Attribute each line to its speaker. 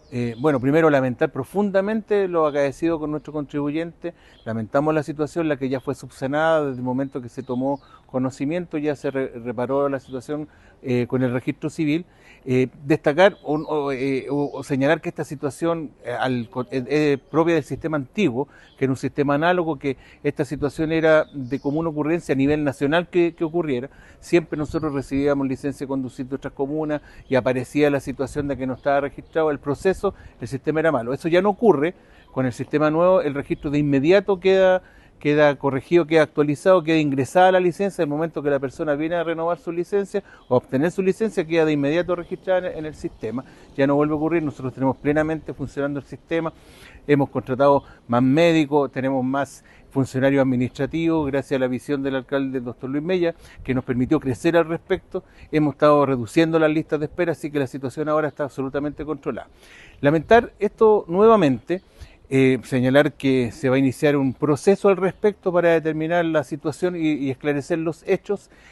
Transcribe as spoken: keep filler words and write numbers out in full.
Speaker 1: Eh, bueno, primero lamentar profundamente lo acaecido con nuestro contribuyente, lamentamos la situación, la que ya fue subsanada desde el momento que se tomó conocimiento, ya se re reparó la situación eh, con el registro civil. Eh, destacar o, o, eh, o, o, señalar que esta situación eh, al, es, es propia del sistema antiguo, que era un sistema análogo, que esta situación era de común ocurrencia a nivel nacional que, que ocurriera. Siempre nosotros recibíamos licencia de conducir de otras comunas y aparecía la situación de que no estaba registrado el proceso, el sistema era malo. Eso ya no ocurre. Con el sistema nuevo el registro de inmediato queda queda corregido, queda actualizado, queda ingresada la licencia. El momento que la persona viene a renovar su licencia o obtener su licencia, queda de inmediato registrada en el sistema. Ya no vuelve a ocurrir. Nosotros tenemos plenamente funcionando el sistema. Hemos contratado más médicos, tenemos más funcionarios administrativos, gracias a la visión del alcalde doctor Luis Mella, que nos permitió crecer al respecto. Hemos estado reduciendo las listas de espera, así que la situación ahora está absolutamente controlada. Lamentar esto nuevamente. Eh, señalar que se va a iniciar un proceso al respecto para determinar la situación y, y esclarecer los hechos